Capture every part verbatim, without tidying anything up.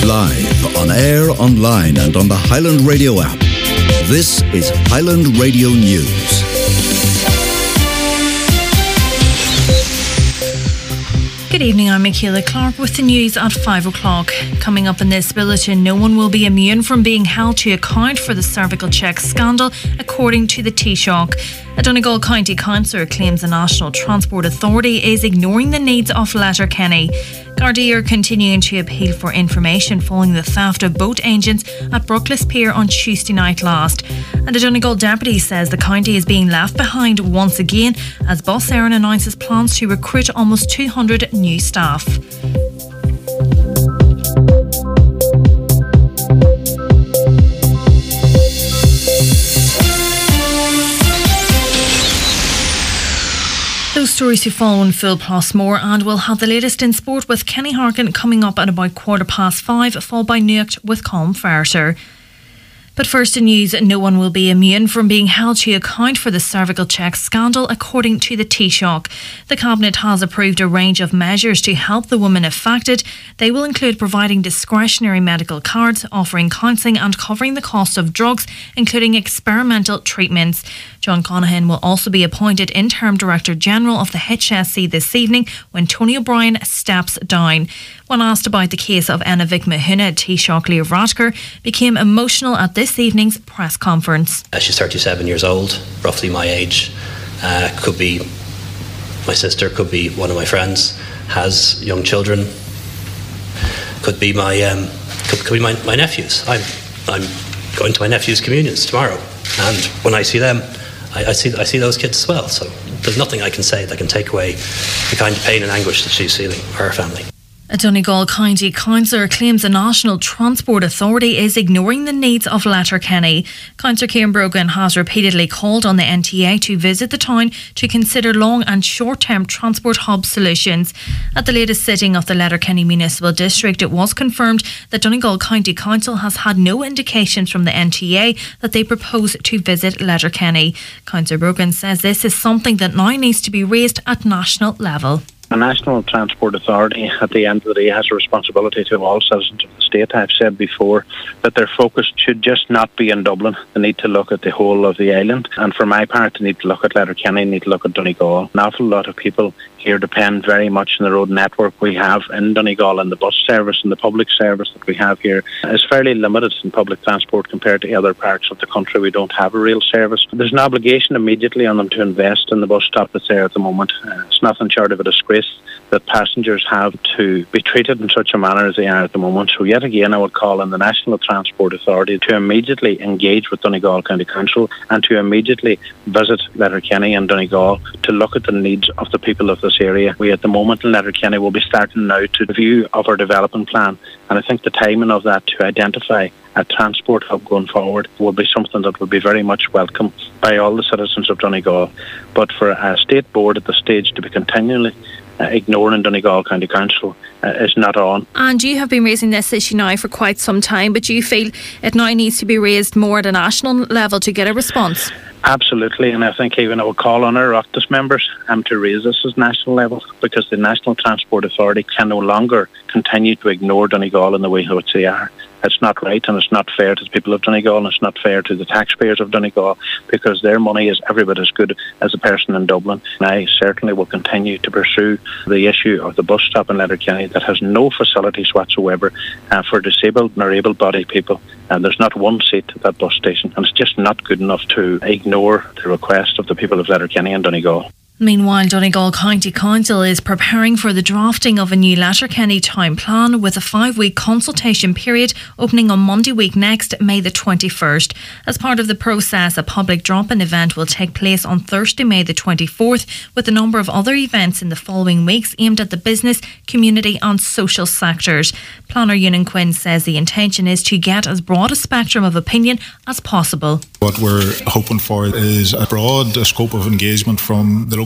Live, on air, online and on the Highland Radio app. This is Highland Radio News. Good evening, I'm Michaela Clark with the news at five o'clock. Coming up in this bulletin, no one will be immune from being held to account for the cervical check scandal, according to the Taoiseach. A Donegal County Councillor claims the National Transport Authority is ignoring the needs of Letterkenny. Gardaí are continuing to appeal for information following the theft of boat engines at Brookless Pier on Tuesday night last. And the Donegal Deputy says the county is being left behind once again as Boss Éireann announces plans to recruit almost two hundred new staff. Those stories to follow in full plus more, and we'll have the latest in sport with Kenny Harkin coming up at about quarter past five, followed by Nuacht with Colm Farter. But first in news, no one will be immune from being held to account for the cervical check scandal, according to the Taoiseach. The Cabinet has approved a range of measures to help the women affected. They will include providing discretionary medical cards, offering counselling and covering the cost of drugs, including experimental treatments. John Conaghan will also be appointed Interim Director General of the H S C this evening when Tony O'Brien steps down. When asked about the case of Enna-Vic Mahuna, Taoiseach Leo Varadkar became emotional at this evening's press conference. Uh, she's thirty-seven years old, roughly my age. Uh, could be my sister, could be one of my friends, has young children, could be my um, could, could be my, my nephews. I'm I'm going to my nephew's communions tomorrow, and when I see them, I, I see I see those kids as well. So there's nothing I can say that can take away the kind of pain and anguish that she's feeling, her family. A Donegal County Councillor claims the National Transport Authority is ignoring the needs of Letterkenny. Councillor Ciaran Brogan has repeatedly called on the N T A to visit the town to consider long and short-term transport hub solutions. At the latest sitting of the Letterkenny Municipal District, it was confirmed that Donegal County Council has had no indications from the N T A that they propose to visit Letterkenny. Councillor Brogan says this is something that now needs to be raised at national level. The National Transport Authority, at the end of the day, has a responsibility to all citizens of the state. I've said before that their focus should just not be in Dublin. They need to look at the whole of the island. And for my part, they need to look at Letterkenny, they need to look at Donegal. An awful lot of people here depend very much on the road network we have in Donegal, and the bus service and the public service that we have here is fairly limited in public transport compared to other parts of the country. We don't have a rail service. There's an obligation immediately on them to invest in the bus stop that's there at the moment. Uh, it's nothing short of a disgrace that passengers have to be treated in such a manner as they are at the moment. So yet again, I would call on the National Transport Authority to immediately engage with Donegal County Council and to immediately visit Letterkenny and Donegal to look at the needs of the people of this area. We at the moment in Letterkenny will be starting now to review of our development plan, and I think the timing of that to identify a transport hub going forward will be something that will be very much welcome by all the citizens of Donegal. But for a state board at the stage to be continually Uh, ignoring Donegal County Council uh, is not on. And you have been raising this issue now for quite some time, but do you feel it now needs to be raised more at a national level to get a response? Absolutely, and I think even I would call on our Oireachtas members um, to raise this at national level, because the National Transport Authority can no longer continue to ignore Donegal in the way in which they are. It's not right, and it's not fair to the people of Donegal, and it's not fair to the taxpayers of Donegal, because their money is every bit as good as a person in Dublin. And I certainly will continue to pursue the issue of the bus stop in Letterkenny that has no facilities whatsoever uh, for disabled and able-bodied people. And there's not one seat at that bus station, and it's just not good enough to ignore the request of the people of Letterkenny and Donegal. Meanwhile, Donegal County Council is preparing for the drafting of a new Letterkenny town plan, with a five-week consultation period opening on Monday week next, May the twenty-first. As part of the process, a public drop-in event will take place on Thursday, May the twenty-fourth, with a number of other events in the following weeks aimed at the business, community and social sectors. Planner Ewan Quinn says the intention is to get as broad a spectrum of opinion as possible. What we're hoping for is a broad scope of engagement from the local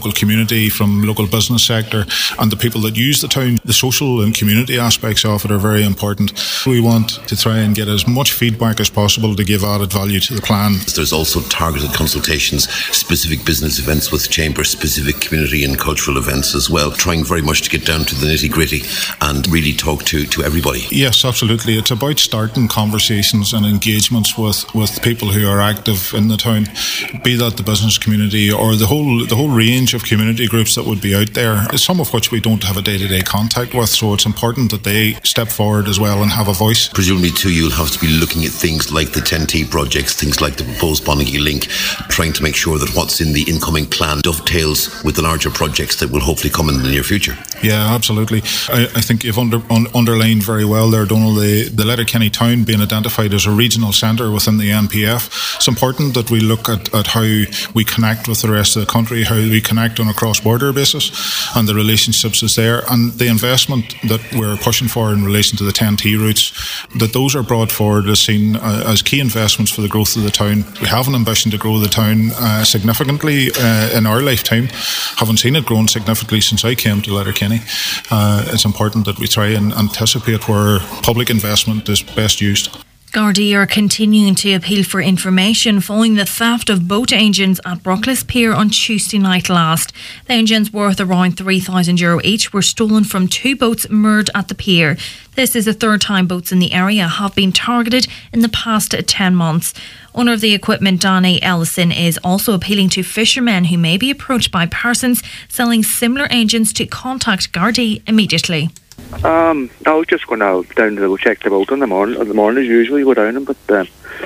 local community, from local business sector, and the people that use the town. The social and community aspects of it are very important. We want to try and get as much feedback as possible to give added value to the plan. There's also targeted consultations, specific business events with Chamber, specific community and cultural events as well, trying very much to get down to the nitty-gritty and really talk to, to everybody. Yes, absolutely. It's about starting conversations and engagements with, with people who are active in the town, be that the business community or the whole the whole range of community groups that would be out there, some of which we don't have a day-to-day contact with, so it's important that they step forward as well and have a voice. Presumably too, you'll have to be looking at things like the ten T projects, things like the proposed Bonnigy Link, trying to make sure that what's in the incoming plan dovetails with the larger projects that will hopefully come in the near future. Yeah, absolutely. I, I think you've under, un, underlined very well there, Donal, the, the Letterkenny town being identified as a regional centre within the N P F. It's important that we look at, at how we connect with the rest of the country, how we connect on a cross-border basis, and the relationships is there, and the investment that we're pushing for in relation to the ten T routes, that those are brought forward as seen uh, as key investments for the growth of the town. We have an ambition to grow the town uh, significantly uh, in our lifetime. Haven't seen it grown significantly since I came to Letterkenny. Uh, it's important that we try and anticipate where public investment is best used. Gardaí are continuing to appeal for information following the theft of boat engines at Brookless Pier on Tuesday night last. The engines, worth around three thousand euro each, were stolen from two boats moored at the pier. This is the third time boats in the area have been targeted in the past ten months. Owner of the equipment, Danny Ellison, is also appealing to fishermen who may be approached by persons selling similar engines to contact Gardaí immediately. Um, I was just going out down to go check the boat in the morning. In the morning, usually go down, but uh,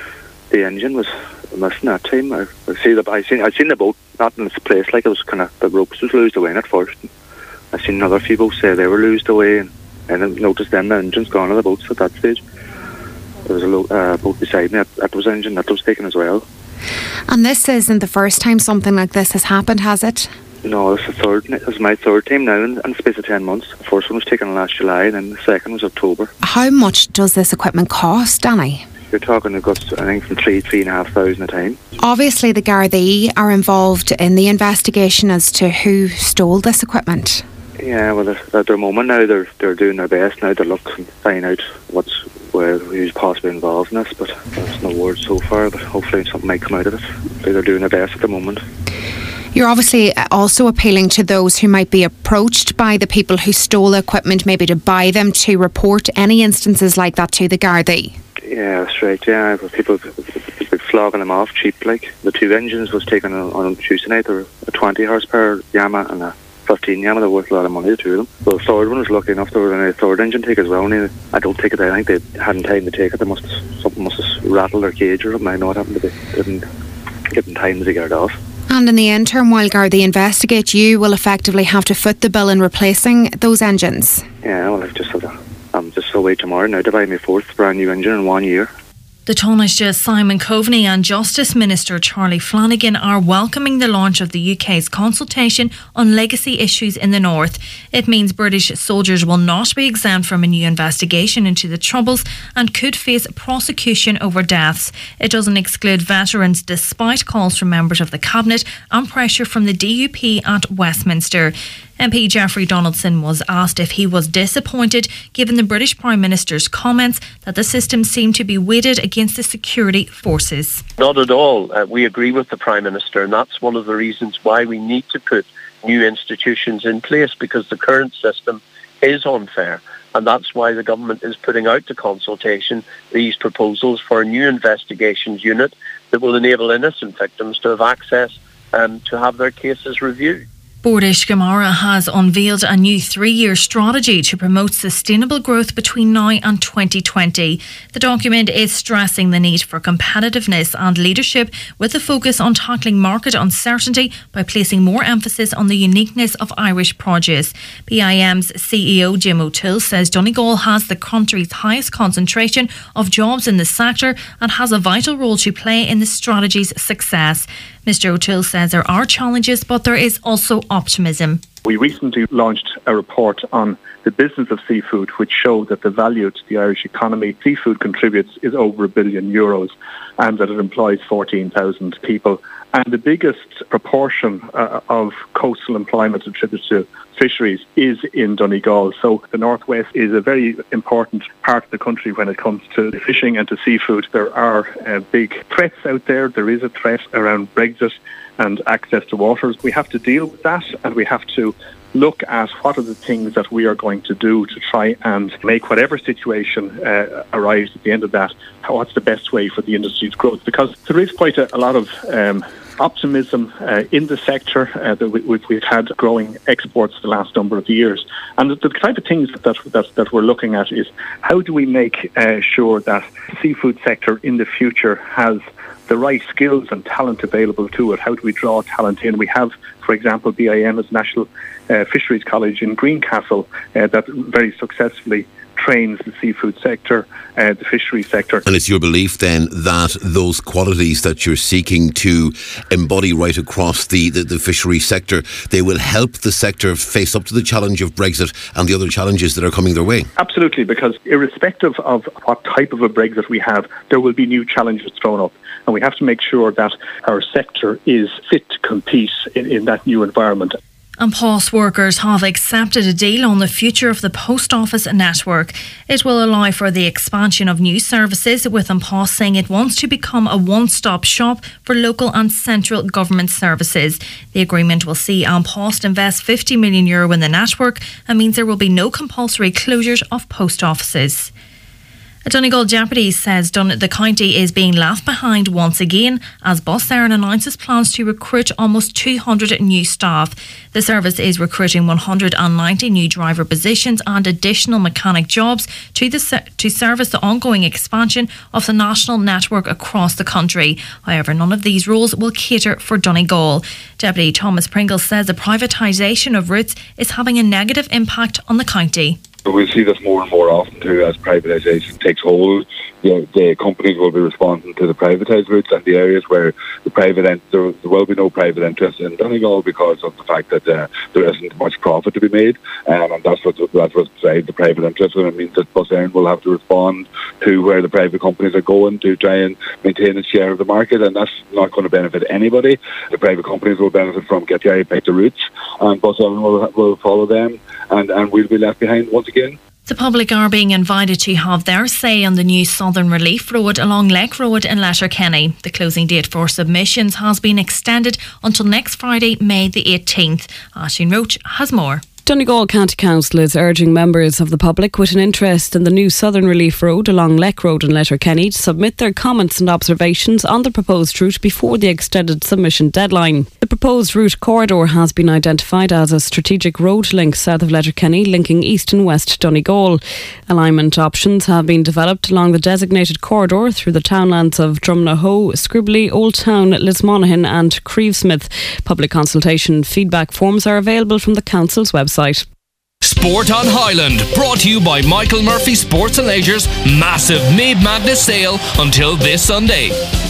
the engine was missing that time. I, I see the I seen I seen the boat not in its place, like it was kind of the ropes was loosed away in at first. I seen another few boats say they were loosed away, and, and I noticed then the engine's gone on the boats at that stage. There was a lo- uh, boat beside me that, that was engine that was taken as well. And this isn't the first time something like this has happened, has it? No, this is the third. This is my third time now in, in the space of ten months. The first one was taken last July, and then the second was October. How much does this equipment cost, Danny? You're talking it costs, I think, from three, three and a half thousand a time. Obviously, the Gardaí are involved in the investigation as to who stole this equipment. Yeah, well, at their moment now, they're they're doing their best now to look and find out what's where who's possibly involved in this. But there's no word so far. But hopefully, something might come out of it. They're doing their best at the moment. You're obviously also appealing to those who might be approached by the people who stole the equipment, maybe to buy them, to report any instances like that to the Gardaí. Yeah, that's right. Yeah, people people flogging them off cheap. Like the two engines was taken on, on Tuesday night. There were a twenty horsepower Yamaha and a fifteen Yamaha. They're worth a lot of money, the two of them. Well, the third one was lucky enough. There was a third engine take as well. And I don't take it. I think they hadn't time to take it. They must something must have rattled their cage or something. I know what happened. They didn't give them time to get it off. And in the interim, while Gardaí investigate, you will effectively have to foot the bill in replacing those engines. Yeah, well, I've just had a, I'm just away tomorrow now to buy my fourth brand new engine in one year. The Taoiseach Simon Coveney and Justice Minister Charlie Flanagan are welcoming the launch of the U K's consultation on legacy issues in the North. It means British soldiers will not be exempt from a new investigation into the Troubles and could face prosecution over deaths. It doesn't exclude veterans, despite calls from members of the Cabinet and pressure from the D U P at Westminster. M P Jeffrey Donaldson was asked if he was disappointed given the British Prime Minister's comments that the system seemed to be weighted against the security forces. Not at all. Uh, we agree with the Prime Minister, and that's one of the reasons why we need to put new institutions in place, because the current system is unfair. And that's why the government is putting out to consultation these proposals for a new investigations unit that will enable innocent victims to have access um, to have their cases reviewed. Bordis Gamara has unveiled a new three-year strategy to promote sustainable growth between now and twenty twenty. The document is stressing the need for competitiveness and leadership, with a focus on tackling market uncertainty by placing more emphasis on the uniqueness of Irish produce. B I M's C E O Jim O'Toole says Donegal has the country's highest concentration of jobs in the sector and has a vital role to play in the strategy's success. Mister O'Toole says there are challenges, but there is also optimism. We recently launched a report on the business of seafood, which showed that the value to the Irish economy seafood contributes is over a billion euros, and that it employs fourteen thousand people, And the biggest proportion uh, of coastal employment attributed to fisheries is in Donegal. So the Northwest is a very important part of the country when it comes to fishing and to seafood. There are uh, big threats out there. There is a threat around Brexit and access to waters. We have to deal with that, and we have to look at what are the things that we are going to do to try and make whatever situation uh, arrives at the end of that, what's the best way for the industry's growth. Because there is quite a, a lot of um, optimism uh, in the sector uh, that we, we've, we've had growing exports the last number of years. And the, the type of things that, that, that we're looking at is how do we make uh, sure that the seafood sector in the future has the right skills and talent available to it. How do we draw talent in? We have, for example, B I M as National uh, Fisheries College in Greencastle uh, that very successfully trains the seafood sector, uh, the fishery sector. And it's your belief then that those qualities that you're seeking to embody right across the, the, the fishery sector, they will help the sector face up to the challenge of Brexit and the other challenges that are coming their way? Absolutely, because irrespective of what type of a Brexit we have, there will be new challenges thrown up. And we have to make sure that our sector is fit to compete in, in that new environment. And post workers have accepted a deal on the future of the post office network. It will allow for the expansion of new services, with An Post saying it wants to become a one-stop shop for local and central government services. The agreement will see An Post invest fifty million euro in the network and means there will be no compulsory closures of post offices. A Donegal deputy says Dun- the county is being left behind once again as Bus Éireann announces plans to recruit almost two hundred new staff. The service is recruiting one hundred ninety new driver positions and additional mechanic jobs to, the se- to service the ongoing expansion of the national network across the country. However, none of these roles will cater for Donegal. Deputy Thomas Pringle says the privatisation of routes is having a negative impact on the county. We'll see this more and more often too as privatisation takes hold. You know, the companies will be responding to the privatised routes and the areas where the private ent- there, there will be no private interest in Donegal because of the fact that uh, there isn't much profit to be made, um, and that's what that's what drives the private interest. And it means that Bus Éireann will have to respond to where the private companies are going to try and maintain its share of the market, and that's not going to benefit anybody. The private companies will benefit from getting out back the routes, and Bus Éireann will, will follow them, and, and we'll be left behind once again. The public are being invited to have their say on the new Southern Relief Road along Lake Road in Letterkenny. The closing date for submissions has been extended until next Friday, May the eighteenth. Aisling Roach has more. Donegal County Council is urging members of the public with an interest in the new Southern Relief Road along Lake Road in Letterkenny to submit their comments and observations on the proposed route before the extended submission deadline. The proposed route corridor has been identified as a strategic road link south of Letterkenny, linking east and west Donegal. Alignment options have been developed along the designated corridor through the townlands of Drumnahoe, Scribbly, Old Town, Lismonaghan and Creevesmith. Public consultation feedback forms are available from the Council's website. Sport on Highland, brought to you by Michael Murphy Sports and Leisure's massive Made Madness sale until this Sunday.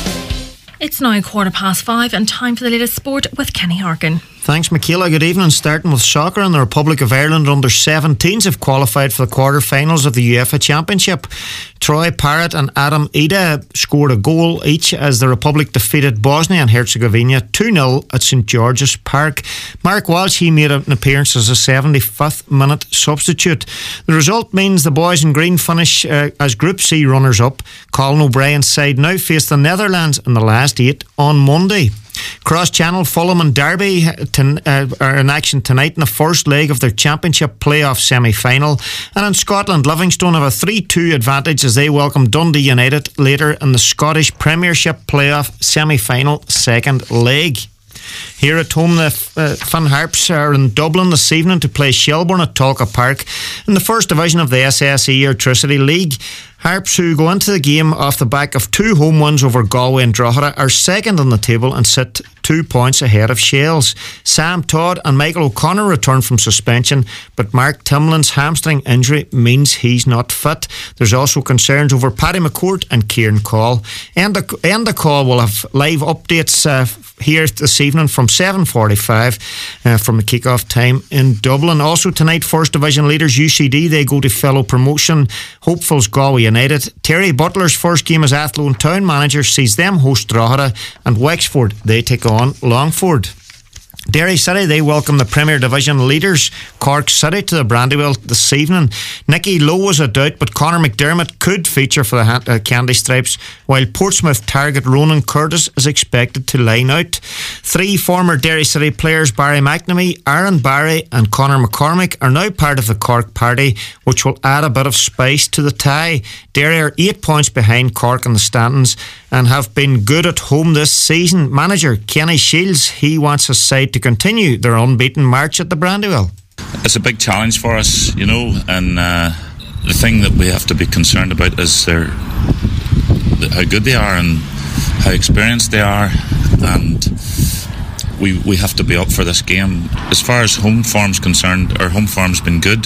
It's now quarter past five and time for the latest sport with Kenny Harkin. Thanks, Michaela. Good evening. Starting with soccer, and the Republic of Ireland under seventeens have qualified for the quarter-finals of the UEFA Championship. Troy Parrott and Adam Ida scored a goal each as the Republic defeated Bosnia and Herzegovina two nil at St George's Park. Mark Walsh, he made an appearance as a seventy-fifth minute substitute. The result means the boys in green finish uh, as Group C runners-up. Colin O'Brien's side now face the Netherlands in the last eight on Monday. Cross-Channel, Fulham and Derby ten, uh, are in action tonight in the first leg of their Championship playoff semi-final. And in Scotland, Livingston have a three two advantage as they welcome Dundee United later in the Scottish Premiership playoff semi-final second leg. Here at home, the uh, Finn Harps are in Dublin this evening to play Shelbourne at Talca Park in the first division of the S S E Airtricity League. Harps, who go into the game off the back of two home wins over Galway and Drogheda, are second on the table and sit two points ahead of Shells. Sam Todd and Michael O'Connor return from suspension, but Mark Timlin's hamstring injury means he's not fit. There's also concerns over Paddy McCourt and Kieran Call. And the, and the call will have live updates uh, here this evening from seven forty-five uh, from the kick-off time in Dublin. Also tonight, First Division leaders U C D, they go to fellow promotion hopefuls Galway United. Terry Butler's first game as Athlone Town manager sees them host Drogheda, and Wexford, they take on Longford. Derry City, they welcome the Premier Division leaders Cork City to the Brandywell this evening. Nicky Lowe was a doubt, but Conor McDermott could feature for the uh, Candy Stripes, while Portsmouth target Ronan Curtis is expected to line out. Three former Derry City players, Barry McNamee, Aaron Barry and Conor McCormick, are now part of the Cork party, which will add a bit of spice to the tie. Derry are eight points behind Cork in the standings and have been good at home this season. Manager Kenny Shields, he wants his side to continue their unbeaten march at the Brandywell. It's a big challenge for us, you know, and uh, the thing that we have to be concerned about is their how good they are and how experienced they are, and we we have to be up for this game. As far as home form's concerned, our home form's been good,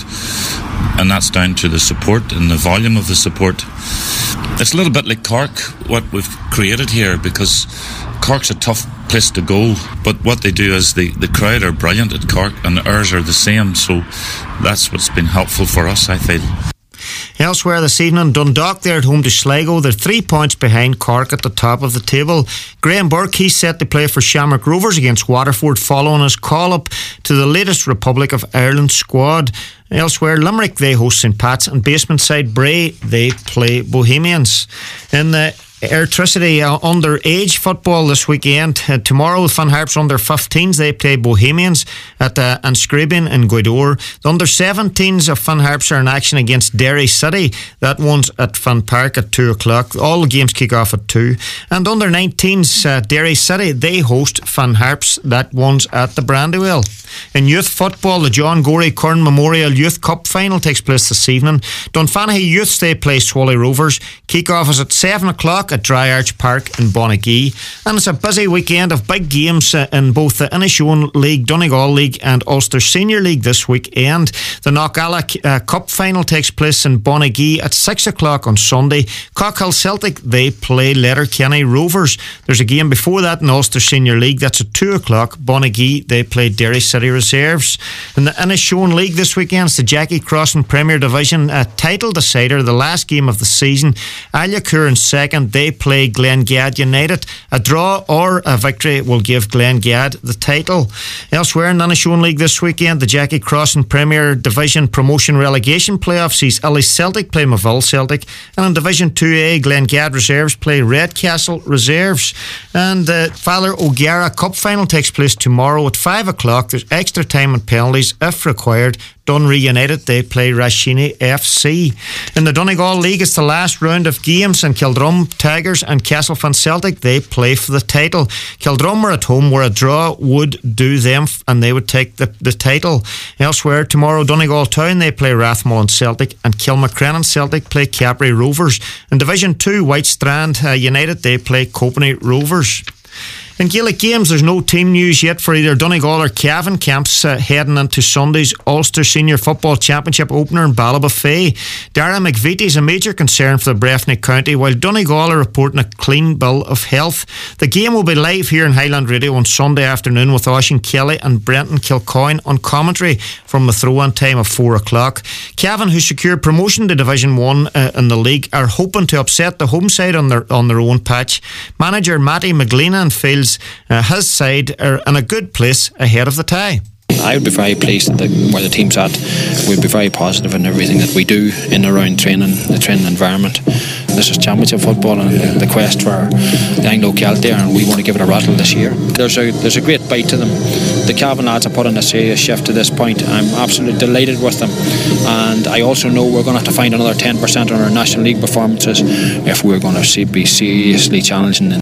and that's down to the support and the volume of the support. It's a little bit like Cork, what we've created here, because Cork's a tough place to go, but what they do is the, the crowd are brilliant at Cork, and ours are the same, so that's what's been helpful for us, I feel. Elsewhere this evening, Dundalk, they're at home to Sligo. They're three points behind Cork at the top of the table. Graham Burke, he's set to play for Shamrock Rovers against Waterford following his call-up to the latest Republic of Ireland squad. Elsewhere, Limerick, they host St Pat's, and basement side Bray, they play Bohemians. In the Airtricity uh, underage football this weekend. Uh, tomorrow, the Fun Harps under fifteens, they play Bohemians at uh, Anscribian in Gweedore. The under seventeens of Fun Harps are in action against Derry City. That one's at Fun Park at two o'clock. All the games kick off at two. And under nineteens, uh, Derry City, they host Fun Harps. That one's at the Brandywell. In youth football, the John Gorey Kern Memorial Youth Cup final takes place this evening. Dunfanaghy Youths, they play Swally Rovers. Kick-off is at seven o'clock at Dry Arch Park in Bonnagee. And it's a busy weekend of big games uh, in both the Inishowen League, Donegal League and Ulster Senior League this weekend. The Knockalla uh, Cup final takes place in Bonnagee at six o'clock on Sunday. Cockhill Celtic, they play Letterkenny Rovers. There's a game before that in Ulster Senior League, that's at two o'clock. Bonnagee, they play Derry City Reserves. In the Inishowen League this weekend, it's the Jackie Crossan Premier Division uh, title decider, the last game of the season. Alyacur in second, they play Glengad United. A draw or a victory will give Glengad the title. Elsewhere in the Inishowen League this weekend, the Jackie Crossan Premier Division promotion relegation playoff sees Illy Celtic play Maville Celtic, and in Division two A, Glengad Reserves play Redcastle Reserves. And the Father O'Gara Cup final takes place tomorrow at five o'clock. There's extra time and penalties if required. Dunree United, they play Rashini F C. In the Donegal League, it's the last round of games, and Kildrum Tigers and Castlefin Celtic, they play for the title. Kildrum are at home, where a draw would do them and they would take the, the title. Elsewhere, tomorrow, Donegal Town, they play Rathmullen Celtic, and Kilmacrennan Celtic play Capri Rovers. In Division two, White Strand uh, United, they play Copenhagen Rovers. In Gaelic games, there's no team news yet for either Donegal or Cavan camps uh, heading into Sunday's Ulster Senior Football Championship opener in Ballybofey. Dara McVitie is a major concern for the Breffni County, while Donegal are reporting a clean bill of health. The game will be live here in Highland Radio on Sunday afternoon, with Oisin Kelly and Brenton Kilcoyne on commentary from the throw-on time of four o'clock. Cavan, who secured promotion to Division one uh, in the league, are hoping to upset the home side on their on their own patch. Manager Matty McGleenan feels Uh, his side are in a good place ahead of the tie. I would be very pleased at the, where the team's at. We'd be very positive in everything that we do in and around training, the training environment. This is championship football and the, the quest for the Anglo Celtic, and we want to give it a rattle this year. There's a there's a great bite to them. The Cavan lads have put in a serious shift to this point. I'm absolutely delighted with them, and I also know we're going to have to find another ten percent on our National League performances if we're going to see, be seriously challenging.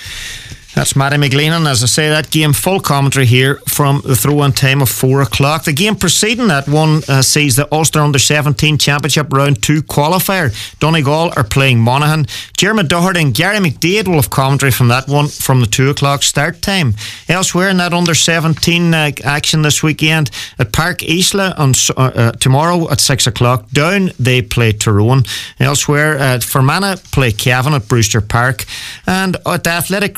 That's Matty McGleenan. As I say, that game full commentary here from the throw-on time of four o'clock. The game preceding that one uh, sees the Ulster Under seventeen Championship Round two qualifier. Donegal are playing Monaghan. Jeremy Doherty and Gary McDade will have commentary from that one from the two o'clock start time. Elsewhere in that Under seventeen uh, action this weekend, at Park Isla on uh, uh, tomorrow at six o'clock. Down, they play Tyrone. Elsewhere, uh, Fermanagh play Cavan at Brewster Park. And at the Athletic Grounds, it's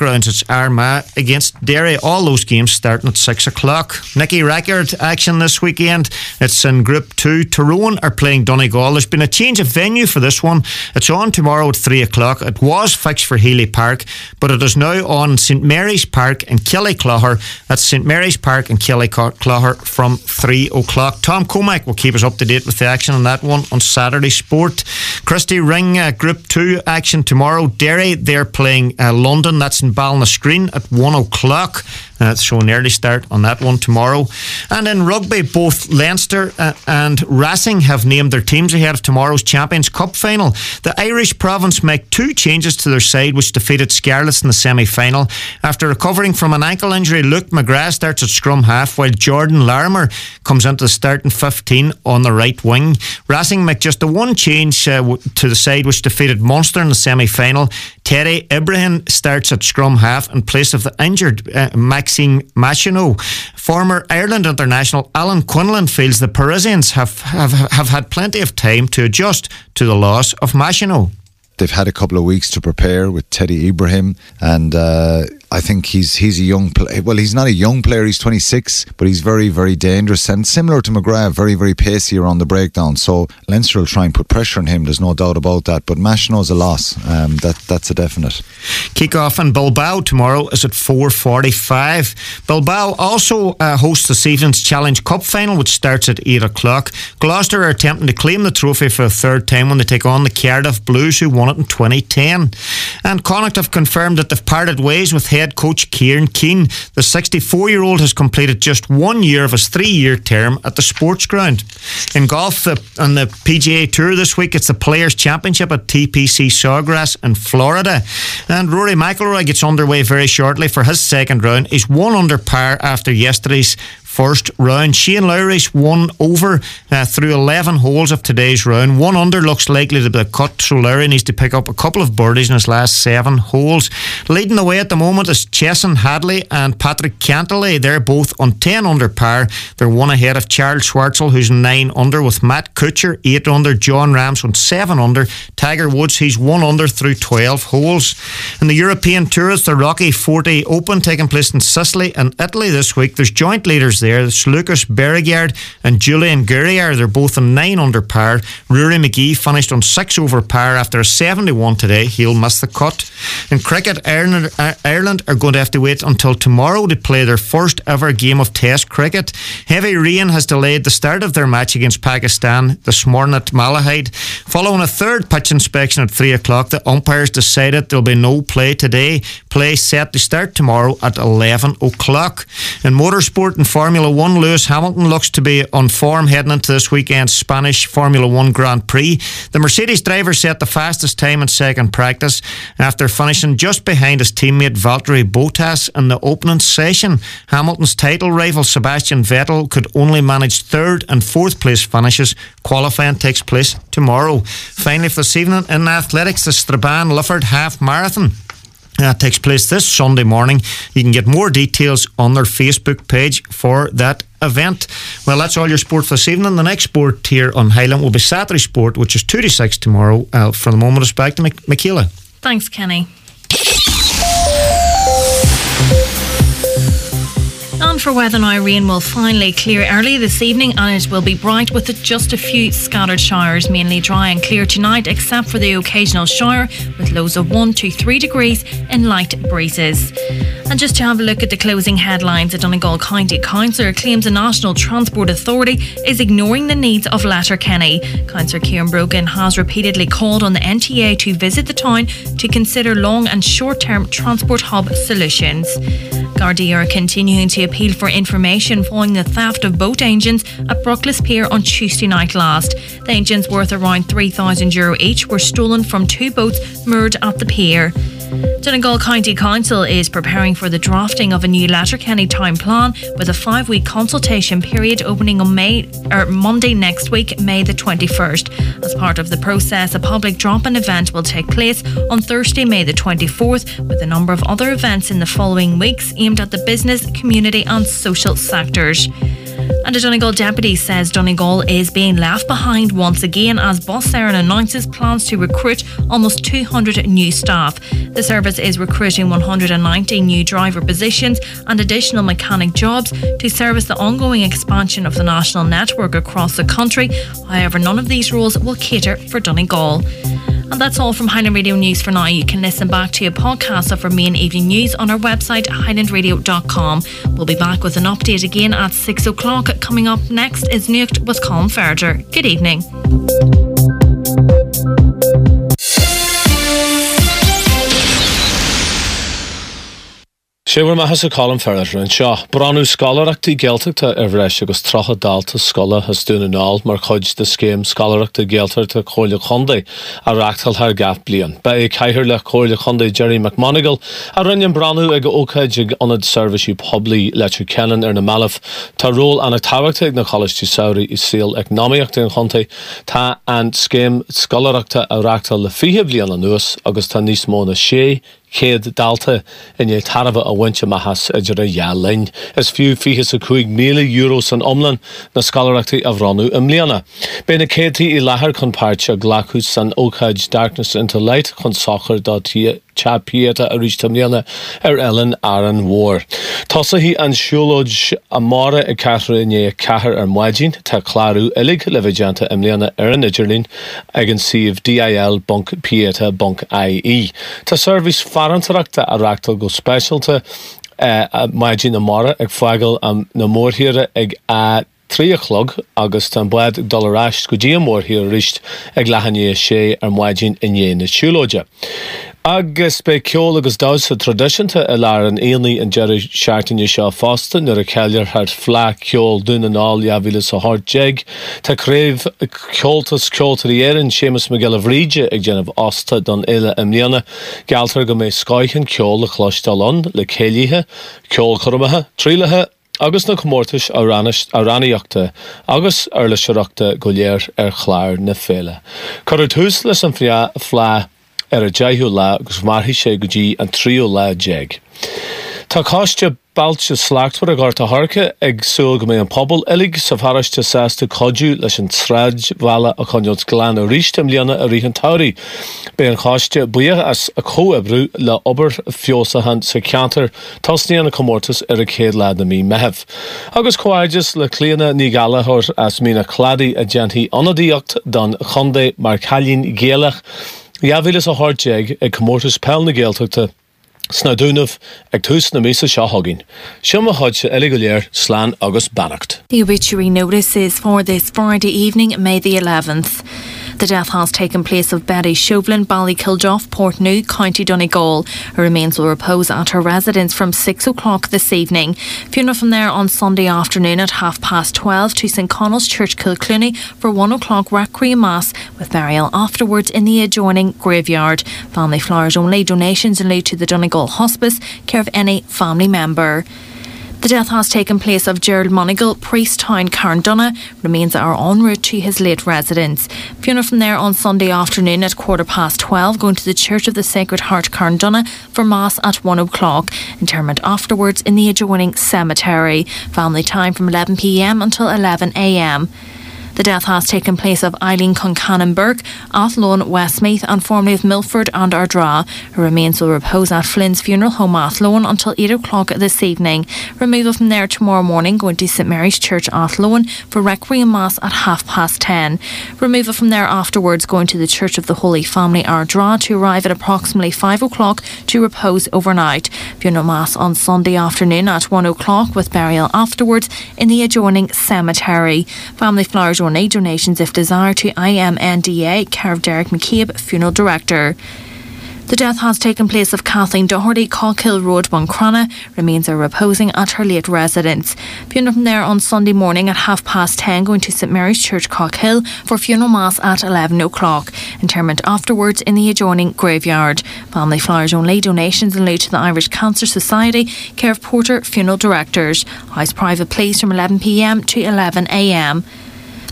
Armagh against Derry. All those games starting at six o'clock. Nicky Record action this weekend. It's in Group two. Tyrone are playing Donegal. There's been a change of venue for this one. It's on tomorrow at three o'clock. It was fixed for Healy Park, but it is now on St Mary's Park in Killyclogher. That's St Mary's Park in Killyclogher from three o'clock. Tom Comack will keep us up to date with the action on that one on Saturday Sport. Christy Ring uh, Group two action tomorrow. Derry, they're playing uh, London. That's in Ballinascreen at one o'clock. Uh, so an early start on that one tomorrow. And in rugby, both Leinster uh, and Racing have named their teams ahead of tomorrow's Champions Cup final. The Irish province make two changes to their side, which defeated Scarlets in the semi-final. After recovering from an ankle injury, Luke McGrath starts at scrum half, while Jordan Larimer comes into the starting fifteen on the right wing. Racing make just the one change uh, w- to the side, which defeated Munster in the semi-final. Terry Ibrahim starts at scrum half in place of the injured uh, Maxime Machino. Former Ireland international Alan Quinlan feels the Parisians have, have, have had plenty of time to adjust to the loss of Machino. They've had a couple of weeks to prepare with Teddy Ibrahim, and uh, I think he's he's a young player. Well, he's not a young player, he's twenty-six, but he's very, very dangerous, and similar to McGrath, very, very pacey around the breakdown. So Leinster will try and put pressure on him, there's no doubt about that, but Machino's a loss. Um, that That's a definite. Kick-off in Bilbao tomorrow is at four forty-five. Bilbao also uh, hosts this evening's Challenge Cup final, which starts at eight o'clock. Gloucester are attempting to claim the trophy for a third time when they take on the Cardiff Blues, who won it in twenty ten. And Connacht have confirmed that they've parted ways with head coach Kieran Keane. The sixty-four-year-old has completed just one year of his three-year term at the Sports Ground. In golf, the, on the P G A Tour this week, it's the Players' Championship at T P C Sawgrass in Florida. And Rory McIlroy gets underway very shortly for his second round. He's one under par after yesterday's first round. Shane Lowry's won over uh, through eleven holes of today's round. One under looks likely to be the cut, so Lowry needs to pick up a couple of birdies in his last seven holes. Leading the way at the moment is Chesson Hadley and Patrick Cantley. They're both on ten under par. They're one ahead of Charles Schwartzel, who's nine under, with Matt Kuchar eight under, John Rams on seven under, Tiger Woods, he's one under through twelve holes. In the European Tour, it's the Rocky forty Open taking place in Sicily and Italy this week. There's joint leaders there. It's Lucas Berregaard and Julian Guerrier. They're both on nine under par. Rory McGee finished on six over par after a seventy-one today. He'll miss the cut. In cricket, Ireland, Ireland are going to have to wait until tomorrow to play their first ever game of Test cricket. Heavy rain has delayed the start of their match against Pakistan this morning at Malahide. Following a third pitch inspection at three o'clock, the umpires decided there'll be no play today. Play set to start tomorrow at eleven o'clock. In motorsport and Formula One, Lewis Hamilton looks to be on form heading into this weekend's Spanish Formula One Grand Prix. The Mercedes driver set the fastest time in second practice after finishing just behind his teammate Valtteri Bottas in the opening session. Hamilton's title rival Sebastian Vettel could only manage third and fourth place finishes. Qualifying takes place tomorrow. Finally, for this evening in athletics, the Strabane Lifford Half Marathon. That takes place this Sunday morning. You can get more details on their Facebook page for that event. Well, that's all your sport for this evening. The next sport here on Highland will be Saturday Sport, which is two to six tomorrow. Uh, for the moment, it's back to Mich- Michaela. Thanks, Kenny. And for weather now, rain will finally clear early this evening and it will be bright with just a few scattered showers, mainly dry and clear tonight except for the occasional shower with lows of one to three degrees and light breezes. And just to have a look at the closing headlines, the Donegal County Councillor claims the National Transport Authority is ignoring the needs of Letterkenny. Councillor Kieran Brogan has repeatedly called on the N T A to visit the town to consider long and short-term transport hub solutions. Gardaí are continuing to appeal for information following the theft of boat engines at Brookles Pier on Tuesday night last. The engines, worth around three thousand euro each, were stolen from two boats moored at the pier. Donegal County Council is preparing for the drafting of a new Letterkenny town plan with a five-week consultation period opening on May or Monday next week, May the twenty-first. As part of the process, a public drop-in event will take place on Thursday, May the twenty-fourth, with a number of other events in the following weeks aimed at the business, community and social sectors. And a Donegal deputy says Donegal is being left behind once again as Bus Éireann announces plans to recruit almost two hundred new staff. The service is recruiting one hundred ninety new driver positions and additional mechanic jobs to service the ongoing expansion of the national network across the country. However, none of these roles will cater for Donegal. And that's all from Highland Radio News for now. You can listen back to a podcast of our main evening news on our website, highland radio dot com. We'll be back with an update again at six o'clock. Coming up next is Nuacht with Colin Ferger. Good evening. Siúr maithas a Colin Ferrer an seo. Bránú scalarachtaí Gaeltachta ar bhreis agus trocha dalta scola has dúna nál mar chuid de scéim scalarachta Gaeltachta Chomhairle Chondae a reachtal thar gap bliain. Ba é caithear le Chomhairle Chondae Jerry McMonigal a rinnean bránú ag ócaid ag onad serviceú poblí leitú Kennan ar na Malaf. Tá ról anna tábhachta ag na College tú Saoirí i síl economiachta an Chontae. Tá an scéim scalarachta a reachtal le fiche bliain an nuas agus tá níos mó na sé céad dalta in é tarfa a bhainte maithas idir a dhealainn. Is fiú fichas a chuig míle euros an omlan na scalarachtaí a bhranú im mbliana. Béna cétaí i láthair chun páirte a ghlacúd san ócaid Darkness into Light chun soccer dá Chapieta a ríiste mbliana ar Ellen Aaron War. Tosa hí an siúlóid a mara i ceathra in é cethir ar maidín tá clárú ilig le bheidjanta im mbliana ar an Idirlín ag an siomh D I L Bunk Pieta Bunk I E. Tá service farantarachta a reachtal go specialta uh, maidín na mara ag fágal am na mórthiare ag a trí o'clock agus tan buad dollarás go dtí mórthiar ríist ag leathaní sé ar maidín in é na siúlóide. Agus be ceol agus daus sa tradiisianta a lear an éanaí an Jerry seaartaine seo fásta nuair a ceillir thart flá ceol dúna nál leabhíle sa hart jeig. Tá craobh ceoltas ceoltarí éireann Séamus McGill Bhríde ag déanamh osta don éile im mbliana. Gealtar go mé scaithin ceol le chlóistáilón le céilíthe, ceol chormathe, trílathe agus na comórtais a raníochta agus ar le seoireachta go léir ar chláir na féile. Cuir tús leis an flá ar a deithú le agus marthaí sé go dtí an tríú le jeig. Tá cáiste bailte sleachtar a gárta harcha ag súil go mé an pobl ilig sa bharaiste sásta codú leis an sráid bhela a chunneod glan a ríiste mbliana a ríchan táirí. Bé an cáiste buíoch as a cóebrú le obair fiosahan sa ceantar tosníana na comórtas ar a céad lead na mí mehef. Agus coáides le clíana ní galahor as mína cladaí a gentí anadíocht don Chondae mar cailín géalach. Leabhíle sa hart jeig ag comórtas peall na Gaeltachta sna dúnamh ag tús na mísa seo hagin. Sioma hodse eligoléir slán agus bannacht. The obituary notice is for this Friday evening, May the eleventh. The death has taken place of Betty Chauvelin, Ballykilduff, Portneuf, County Donegal. Her remains will repose at her residence from six o'clock this evening. Funeral from there on Sunday afternoon at half past twelve to St Connell's Church, Kilclooney for one o'clock requiem mass with burial afterwards in the adjoining graveyard. Family flowers only. Donations in lieu to the Donegal Hospice, care of any family member. The death has taken place of Gerald Monagle, Priesttown, Carndonagh. Remains are en route to his late residence. Funeral from there on Sunday afternoon at quarter past twelve, going to the Church of the Sacred Heart, Carndonagh, for mass at one o'clock. Interment afterwards in the adjoining cemetery. Family time from eleven p m until eleven a m. The death has taken place of Eileen Concannon Burke, Athlone, Westmeath and formerly of Milford and Ardra. Her remains will repose at Flynn's Funeral Home, Athlone until eight o'clock this evening. Removal from there tomorrow morning, going to St Mary's Church, Athlone for requiem mass at half past ten. Removal from there afterwards, going to the Church of the Holy Family, Ardra, to arrive at approximately five o'clock to repose overnight. Funeral mass on Sunday afternoon at one o'clock with burial afterwards in the adjoining cemetery. Family flowers or donations if desired to I M N D A, care of Derek McCabe, Funeral Director. The death has taken place of Kathleen Doherty, Cockhill Road, Buncrana. Remains are reposing at her late residence. Funeral from there on Sunday morning at half past ten, going to St Mary's Church, Cockhill for funeral mass at eleven o'clock. Interment afterwards in the adjoining graveyard. Family flowers only. Donations in lieu to the Irish Cancer Society, care of Porter Funeral Directors. House private place from eleven p m to eleven a m.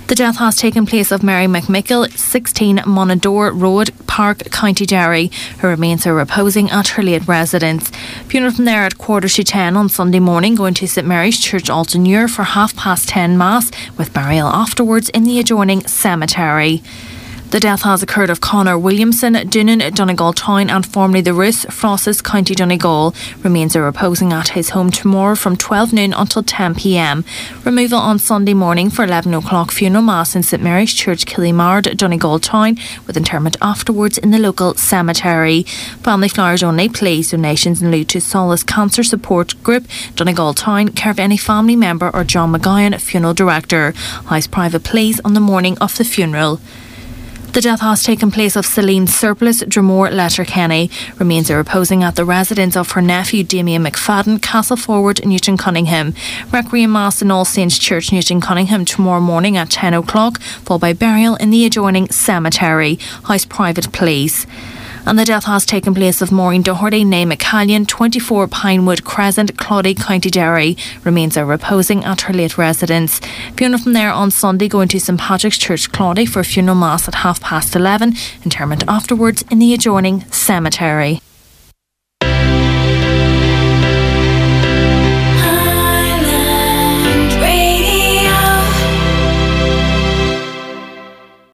The death has taken place of Mary McMichael, sixteen Monador Road, Park, County Derry. Her remains are reposing at her late residence. Funeral from there at quarter to ten on Sunday morning, going to St Mary's Church, Altonmuir for half past ten Mass, with burial afterwards in the adjoining cemetery. The death has occurred of Conor Williamson, Doonan, Donegal Town and formerly the Roos, Frosses, County Donegal. Remains are reposing at his home tomorrow from twelve noon until ten p m. Removal on Sunday morning for eleven o'clock funeral mass in St Mary's Church, Killymard, Donegal Town, with interment afterwards in the local cemetery. Family flowers only, please. Donations in lieu to Solace Cancer Support Group, Donegal Town, care of any family member or John McGowan, funeral director. House private please on the morning of the funeral. The death has taken place of Celine Surplice, Dromore, Letterkenny. Remains are reposing at the residence of her nephew Damien McFadden, Castle Forward, Newton Cunningham. Requiem Mass in All Saints Church, Newton Cunningham tomorrow morning at ten o'clock, followed by burial in the adjoining cemetery. House private please. And the death has taken place of Maureen Doherty, née McCallion, twenty-four Pinewood Crescent, Claudy, County Derry. Remains are reposing at her late residence. Funeral from there on Sunday, going to St Patrick's Church, Claudy, for a funeral mass at half past eleven. Interment afterwards in the adjoining cemetery.